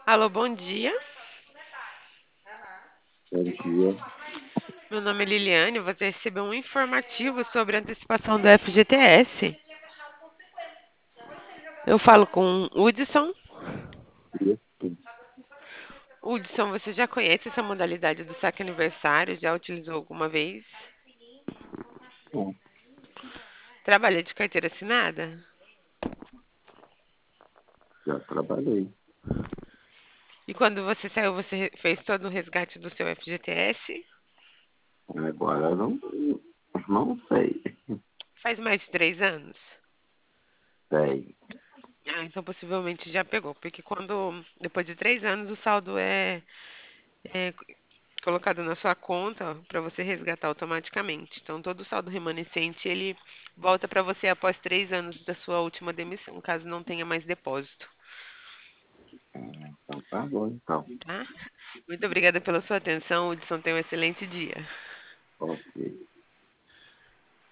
Alô, bom dia. Bom dia. Meu nome é Liliane. Você recebeu um informativo sobre a antecipação do FGTS. Eu falo com Hudson. Isso. Hudson, você já conhece essa modalidade do saque aniversário? Já utilizou alguma vez? Bom, Trabalha de carteira assinada? já trabalhei. E quando você saiu, você fez todo o resgate do seu FGTS? Agora não sei. Faz mais de 3 anos? Sei. Ah, então possivelmente já pegou, porque quando depois de 3 anos o saldo é colocado na sua conta para você resgatar automaticamente. Então, todo o saldo remanescente ele volta para você após 3 anos da sua última demissão, caso não tenha mais depósito, Então tá bom, então. tá? Muito obrigada pela sua atenção, Hudson. Tenha um excelente dia. Ok.